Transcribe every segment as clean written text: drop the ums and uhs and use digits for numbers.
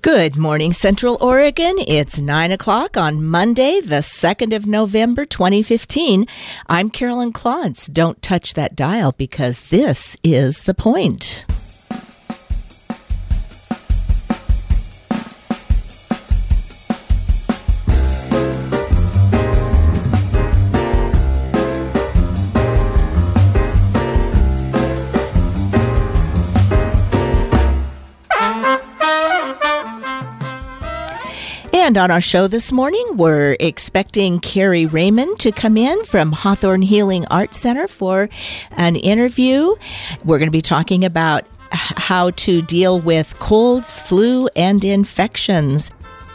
Good morning, Central Oregon. It's 9 o'clock on Monday, the 2nd of November, 2015. I'm Carolyn Clontz. Don't touch that dial because this is The Point. And on our show this morning, we're expecting Carrie Raymond to come in from Hawthorne Healing Arts Center for an interview. We're going to be talking about how to deal with colds, flu, and infections.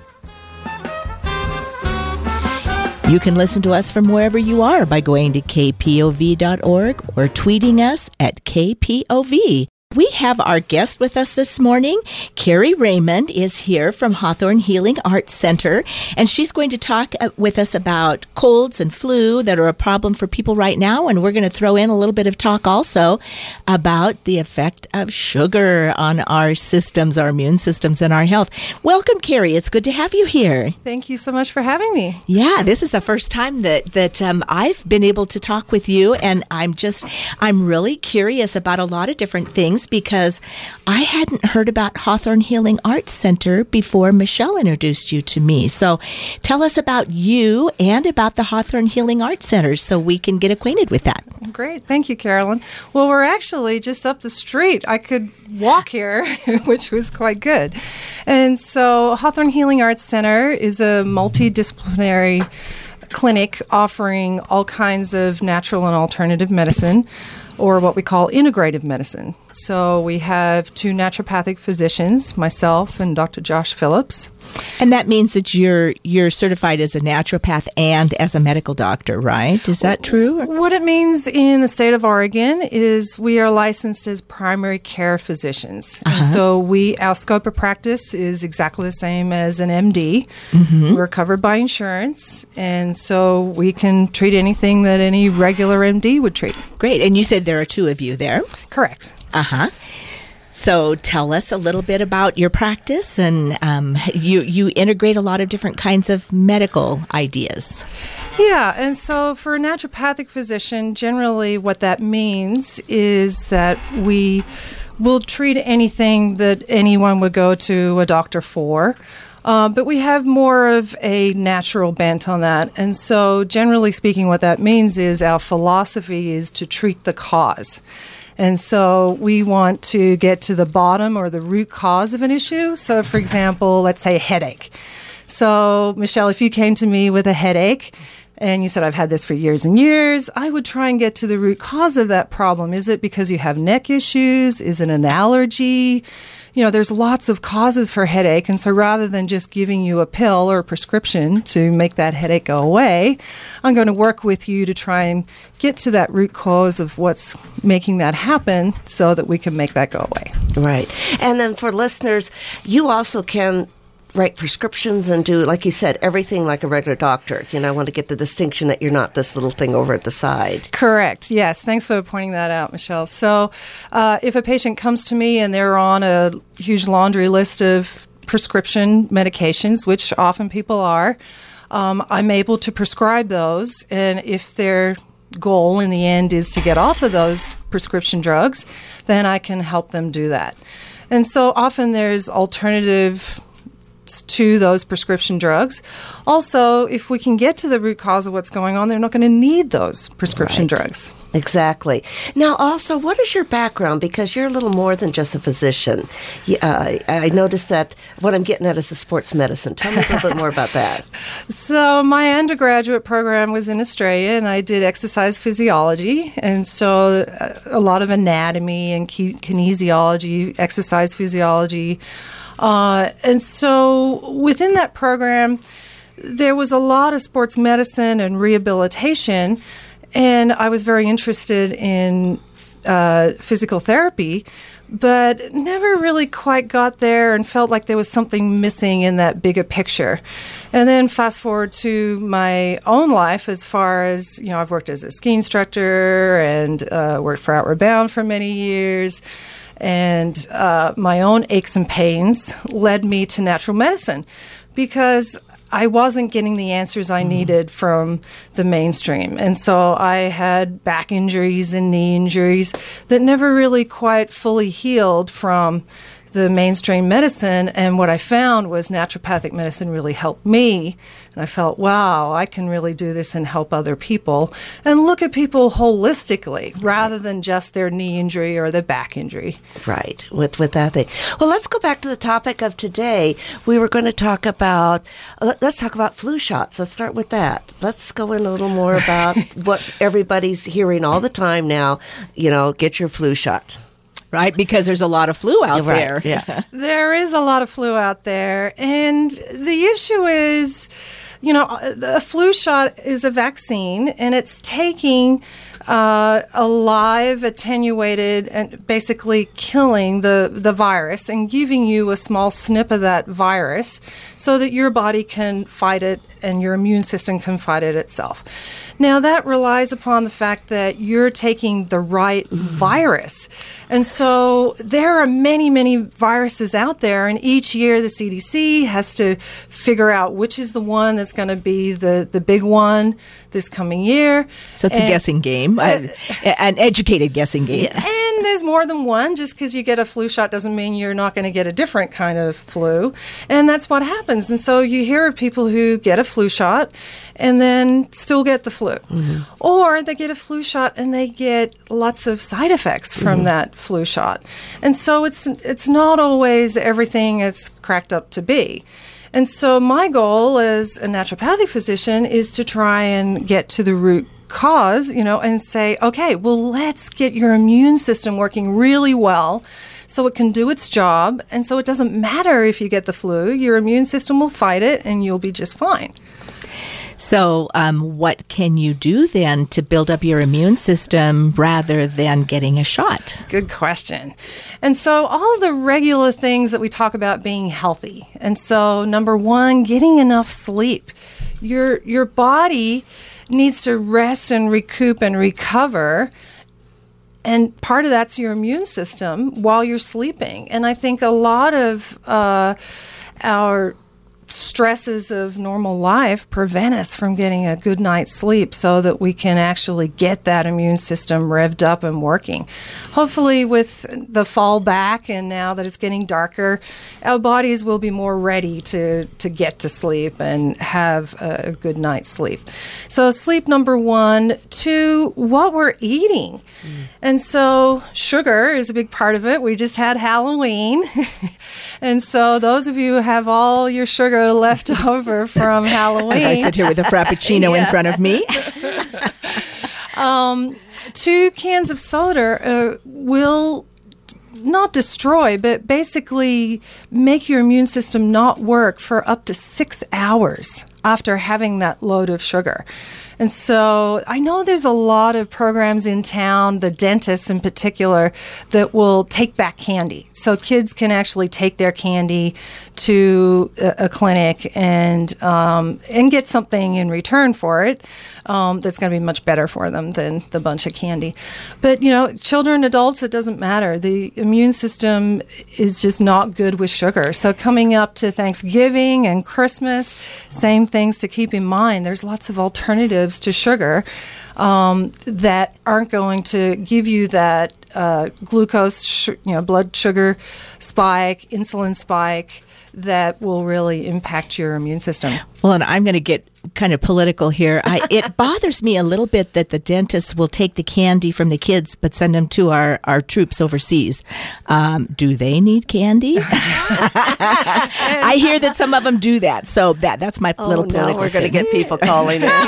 You can listen to us from wherever you are by going to kpov.org or tweeting us at kpov. We have our guest with us this morning. Carrie Raymond is here from Hawthorne Healing Arts Center, and she's going to talk with us about colds and flu that are a problem for people right now, and we're going to throw in a little bit of talk also about the effect of sugar on our systems, our immune systems, and our health. Welcome, Carrie. It's good to have you here. Thank you so much for having me. Yeah, this is the first time that I've been able to talk with you, and I'm really curious about a lot of different things, because I hadn't heard about Hawthorne Healing Arts Center before Michelle introduced you to me. So tell us about you and about the Hawthorne Healing Arts Center so we can get acquainted with that. Great. Thank you, Carolyn. Well, we're actually just up the street. I could walk here, which was quite good. And so Hawthorne Healing Arts Center is a multidisciplinary clinic offering all kinds of natural and alternative medicine, or what we call integrative medicine. So we have two naturopathic physicians, myself and Dr. Josh Phillips. And that means that you're certified as a naturopath and as a medical doctor, right? Is that true? What it means in the state of Oregon is we are licensed as primary care physicians. Uh-huh. And so our scope of practice is exactly the same as an MD. Mm-hmm. We're covered by insurance, and so we can treat anything that any regular MD would treat. Great. And you said there are two of you there. Correct. Uh-huh. So tell us a little bit about your practice, and you integrate a lot of different kinds of medical ideas. Yeah, and so for a naturopathic physician, generally what that means is that we will treat anything that anyone would go to a doctor for. But we have more of a natural bent on that. And so generally speaking, what that means is our philosophy is to treat the cause. And so we want to get to the bottom or the root cause of an issue. So, for example, let's say a headache. So, Michelle, if you came to me with a headache and you said, I've had this for years and years, I would try and get to the root cause of that problem. Is it because you have neck issues? Is it an allergy? You know, there's lots of causes for headache, and so rather than just giving you a pill or a prescription to make that headache go away, I'm going to work with you to try and get to that root cause of what's making that happen so that we can make that go away. Right. And then for listeners, you also can write prescriptions and do, like you said, everything like a regular doctor. You know, I want to get the distinction that you're not this little thing over at the side. Correct. Yes. Thanks for pointing that out, Michelle. So if a patient comes to me and they're on a huge laundry list of prescription medications, which often people are, I'm able to prescribe those. And if their goal in the end is to get off of those prescription drugs, then I can help them do that. And so often there's alternative to those prescription drugs. Also, if we can get to the root cause of what's going on, they're not going to need those prescription drugs. Exactly. Now, also, what is your background? Because you're a little more than just a physician. I noticed that what I'm getting at is a sports medicine. Tell me a little bit more about that. So my undergraduate program was in Australia, and I did exercise physiology. And so a lot of anatomy and kinesiology, exercise physiology. And so within that program, there was a lot of sports medicine and rehabilitation, and I was very interested in physical therapy, but never really quite got there and felt like there was something missing in that bigger picture. And then fast forward to my own life as far as, you know, I've worked as a ski instructor and worked for Outward Bound for many years. and my own aches and pains led me to natural medicine because I wasn't getting the answers I needed from the mainstream. And so I had back injuries and knee injuries that never really quite fully healed from the mainstream medicine. And what I found was naturopathic medicine really helped me. And I felt, wow, I can really do this and help other people and look at people holistically rather than just their knee injury or their back injury. Right, with that thing. Well, let's go back to the topic of today. We were going to talk about, let's talk about flu shots. Let's start with that. Let's go in a little more about what everybody's hearing all the time now, get your flu shot. Right, because there's a lot of flu out there. Yeah. There is a lot of flu out there. And the issue is, the flu shot is a vaccine, and it's taking a live, attenuated, and basically killing the virus and giving you a small snip of that virus so that your body can fight it and your immune system can fight it itself. Now, that relies upon the fact that you're taking the right virus. And so there are many, many viruses out there, and each year the CDC has to figure out which is the one that's going to be the big one this coming year. So it's a guessing game, an educated guessing game. And there's more than one. Just because you get a flu shot doesn't mean you're not going to get a different kind of flu. And that's what happens. And so you hear of people who get a flu shot and then still get the flu. Mm-hmm. Or they get a flu shot and they get lots of side effects from that flu shot. And so it's not always everything it's cracked up to be. And so my goal as a naturopathic physician is to try and get to the root cause, and say, okay, well, let's get your immune system working really well so it can do its job. And so it doesn't matter if you get the flu, your immune system will fight it and you'll be just fine. So what can you do then to build up your immune system rather than getting a shot? Good question. And so all the regular things that we talk about being healthy. And so number one, getting enough sleep. Your body needs to rest and recoup and recover. And part of that's your immune system while you're sleeping. And I think a lot of our stresses of normal life prevent us from getting a good night's sleep so that we can actually get that immune system revved up and working. Hopefully with the fall back and now that it's getting darker, our bodies will be more ready to get to sleep and have a good night's sleep. So sleep, number one. Two, what we're eating. And so sugar is a big part of it. We just had Halloween. And so those of you who have all your sugar left over from Halloween. As I sit here with a Frappuccino in front of me. 2 cans of soda will not destroy, but basically make your immune system not work for up to 6 hours after having that load of sugar. And so I know there's a lot of programs in town, the dentists in particular, that will take back candy. So kids can actually take their candy to a clinic and get something in return for it that's going to be much better for them than the bunch of candy. But, children, adults, it doesn't matter. The immune system is just not good with sugar. So coming up to Thanksgiving and Christmas, same things to keep in mind. There's lots of alternatives to sugar that aren't going to give you that glucose, blood sugar spike, insulin spike that will really impact your immune system. Well, and I'm going to get kind of political here. It bothers me a little bit that the dentists will take the candy from the kids but send them to our troops overseas. Do they need candy? I hear that some of them do that. So that's my little political we're going to get people calling in.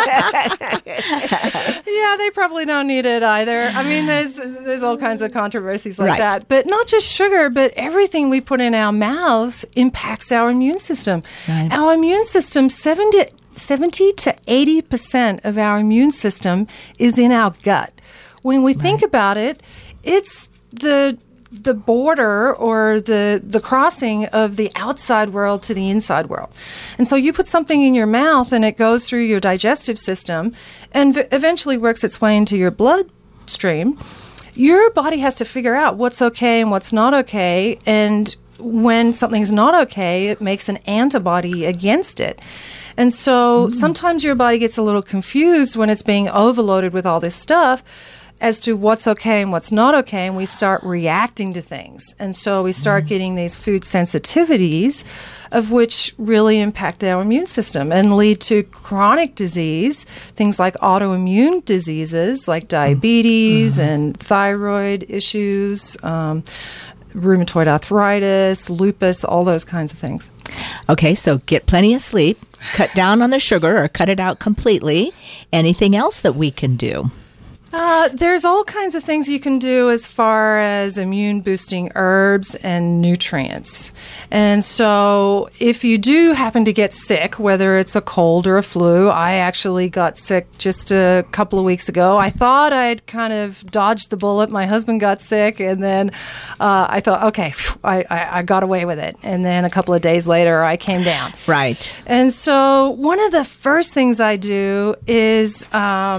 Yeah, they probably don't need it either. I mean, there's all kinds of controversies like that. But not just sugar, but everything we put in our mouths impacts our immune system. Right. Our immune system, 70 to 80% of our immune system is in our gut. When we think about it, it's the border or the crossing of the outside world to the inside world. And so you put something in your mouth and it goes through your digestive system and eventually works its way into your bloodstream. your body has to figure out what's okay and what's not okay. And when something's not okay, it makes an antibody against it. And so sometimes your body gets a little confused when it's being overloaded with all this stuff as to what's okay and what's not okay, and we start reacting to things. And so we start getting these food sensitivities of which really impact our immune system and lead to chronic disease, things like autoimmune diseases like diabetes and thyroid issues, rheumatoid arthritis, lupus, all those kinds of things. Okay, so get plenty of sleep, cut down on the sugar or cut it out completely. Anything else that we can do? There's all kinds of things you can do as far as immune boosting herbs and nutrients. And so if you do happen to get sick, whether it's a cold or a flu, I actually got sick just a couple of weeks ago. I thought I'd kind of dodged the bullet. My husband got sick, and then I thought, okay, I got away with it. And then a couple of days later, I came down. Right. And so one of the first things I do is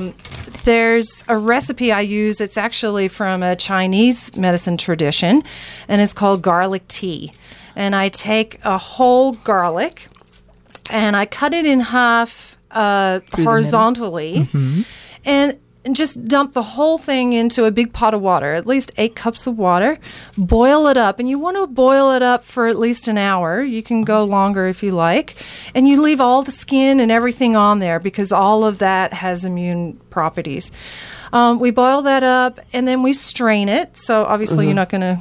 there's a recipe I use. It's actually from a Chinese medicine tradition, and it's called garlic tea. And I take a whole garlic, and I cut it in half horizontally, and just dump the whole thing into a big pot of water, at least 8 cups of water. Boil it up, and you want to boil it up for at least an hour. You can go longer if you like. And you leave all the skin and everything on there because all of that has immune properties. We boil that up, and then we strain it. So obviously you're not going to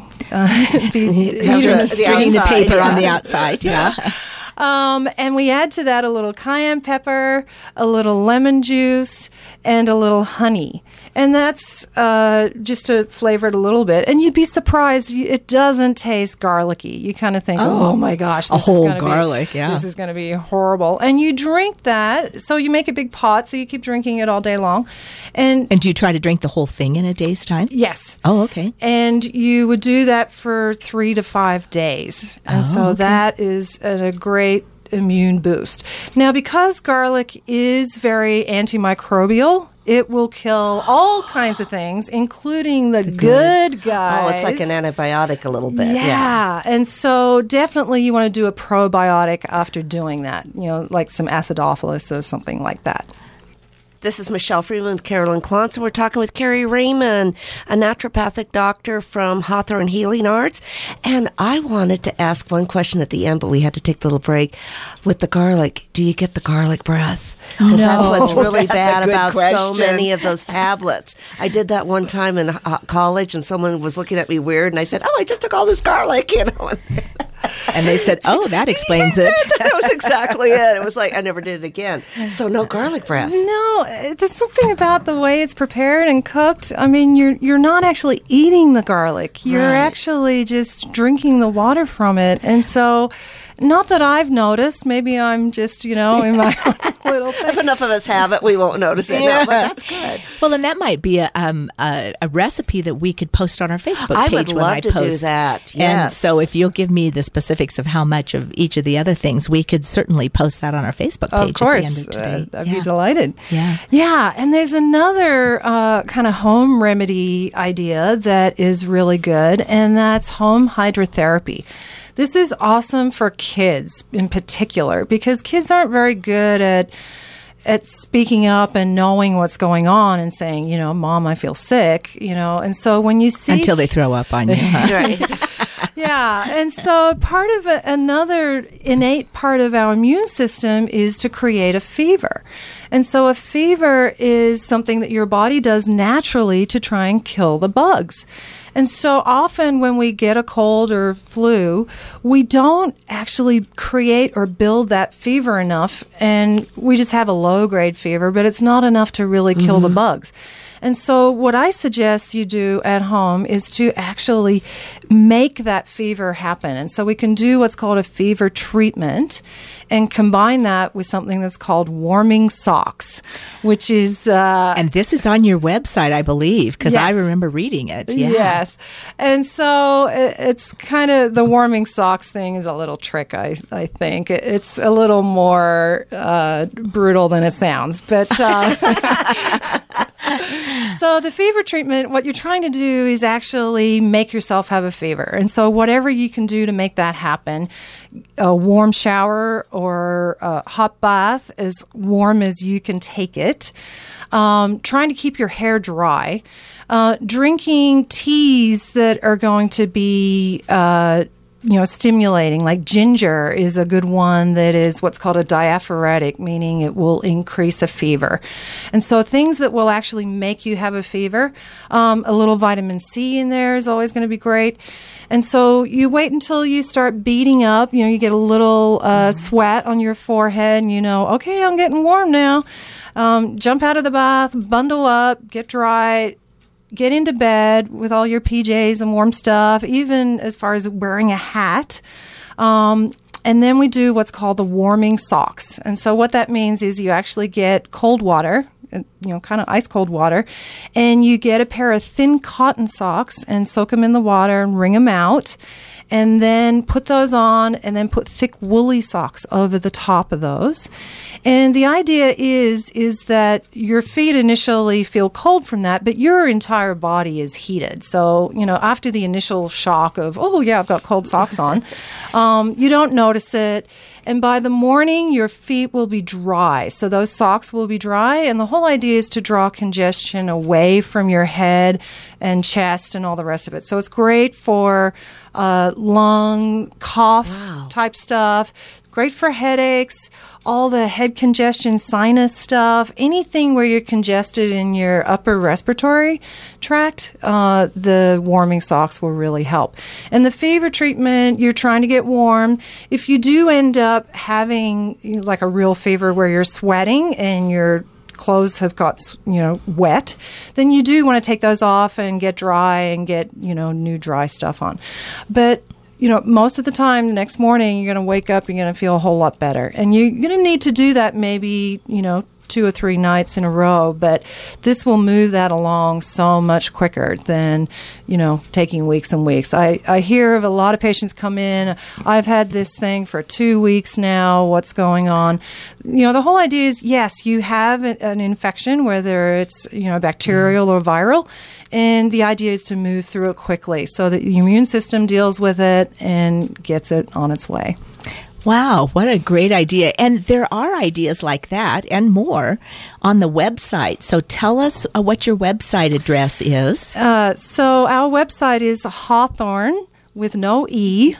be Straining the paper on the outside, yeah. And we add to that a little cayenne pepper, a little lemon juice, and a little honey. And that's just to flavor it a little bit. And you'd be surprised. It doesn't taste garlicky. You kind of think, oh my gosh, this is going to be horrible. And you drink that. So you make a big pot, so you keep drinking it all day long. And do you try to drink the whole thing in a day's time? Yes. Oh, okay. And you would do that for 3 to 5 days. And that is a great immune boost. Now, because garlic is very antimicrobial, it will kill all kinds of things, including the good guys. Oh, it's like an antibiotic a little bit. Yeah. And so definitely you want to do a probiotic after doing that, like some acidophilus or something like that. This is Michelle Freeman with Carolyn Clance, and we're talking with Carrie Raymond, a naturopathic doctor from Hawthorne Healing Arts. And I wanted to ask one question at the end, but we had to take the little break. With the garlic, do you get the garlic breath? Because that's what's really bad about so many of those tablets. I did that one time in college, and someone was looking at me weird, and I said, I just took all this garlic, And they said, that explains it. That was exactly it. It was like, I never did it again. So no garlic breath. No, there's something about the way it's prepared and cooked. I mean, you're not actually eating the garlic. You're actually just drinking the water from it. And so, not that I've noticed. Maybe I'm just, in my own little thing. If enough of us have it, we won't notice it. Yeah. No, but that's good. Well, then that might be a recipe that we could post on our Facebook page. I would love to do that, yes. And so if you'll give me the specifics of how much of each of the other things, we could certainly post that on our Facebook page of course. at the end of today. I'd be delighted. Yeah. Yeah, and there's another kind of home remedy idea that is really good, and that's home hydrotherapy. This is awesome for kids in particular because kids aren't very good at speaking up and knowing what's going on and saying, Mom, I feel sick, and so when you see... Until they throw up on you. Right. Yeah, and so part of another innate part of our immune system is to create a fever. And so a fever is something that your body does naturally to try and kill the bugs. And so often when we get a cold or flu, we don't actually create or build that fever enough, and we just have a low-grade fever, but it's not enough to really kill the bugs. And so what I suggest you do at home is to actually make that fever happen. And so we can do what's called a fever treatment and combine that with something that's called warming socks, which is... and this is on your website, I believe, because I remember reading it. Yeah. Yes. And so it's kind of... The warming socks thing is a little trick, I think. It's a little more brutal than it sounds. But... So the fever treatment, what you're trying to do is actually make yourself have a fever. And so whatever you can do to make that happen, a warm shower or a hot bath, as warm as you can take it, trying to keep your hair dry, drinking teas that are going to be stimulating, like ginger is a good one that is what's called a diaphoretic, meaning it will increase a fever. And so things that will actually make you have a fever, a little vitamin C in there is always going to be great. And so you wait until you start beating up, you get a little sweat on your forehead and okay, I'm getting warm now. Jump out of the bath, bundle up, get dry, get into bed with all your PJs and warm stuff, even as far as wearing a hat. And then we do what's called the warming socks. And so what that means is you actually get cold water, kind of ice cold water, and you get a pair of thin cotton socks and soak them in the water and wring them out. And then put those on and then put thick woolly socks over the top of those. And the idea is that your feet initially feel cold from that, but your entire body is heated. So, after the initial shock of, oh, yeah, I've got cold socks on, you don't notice it. And by the morning, your feet will be dry. So those socks will be dry. And the whole idea is to draw congestion away from your head and chest and all the rest of it. So it's great for lung, cough type stuff. Great for headaches, all the head congestion, sinus stuff, anything where you're congested in your upper respiratory tract, the warming socks will really help. And the fever treatment, you're trying to get warm. If you do end up having like a real fever where you're sweating and your clothes have got, wet, then you do want to take those off and get dry and get, new dry stuff on. But most of the time, the next morning, you're going to wake up, you're going to feel a whole lot better. And you're going to need to do that maybe, 2 or 3 nights in a row, but this will move that along so much quicker than, taking weeks and weeks. I hear of a lot of patients come in, I've had this thing for 2 weeks now, what's going on? The whole idea is, yes, you have an infection, whether it's, bacterial or viral, and the idea is to move through it quickly so that the immune system deals with it and gets it on its way. Wow, what a great idea. And there are ideas like that and more on the website. So tell us what your website address is. So our website is Hawthorne with no E,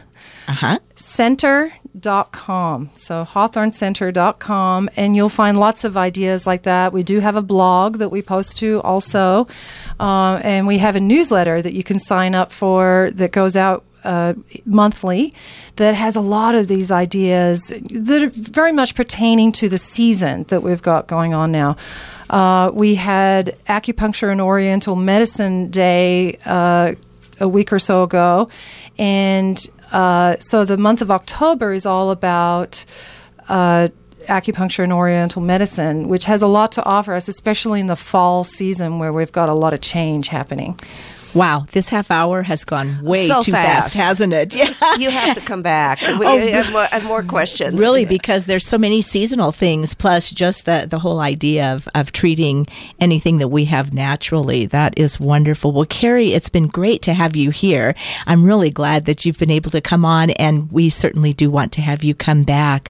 center.com. So hawthorncenter.com, and you'll find lots of ideas like that. We do have a blog that we post to also, and we have a newsletter that you can sign up for that goes out monthly that has a lot of these ideas that are very much pertaining to the season that we've got going on now. We had Acupuncture and Oriental Medicine Day a week or so ago, and so the month of October is all about acupuncture and oriental medicine, which has a lot to offer us, especially in the fall season where we've got a lot of change happening. Wow, this half hour has gone way too fast, hasn't it? Yeah. You have to come back and more questions. Really, because there's so many seasonal things, plus just the whole idea of treating anything that we have naturally. That is wonderful. Well, Carrie, it's been great to have you here. I'm really glad that you've been able to come on, and we certainly do want to have you come back.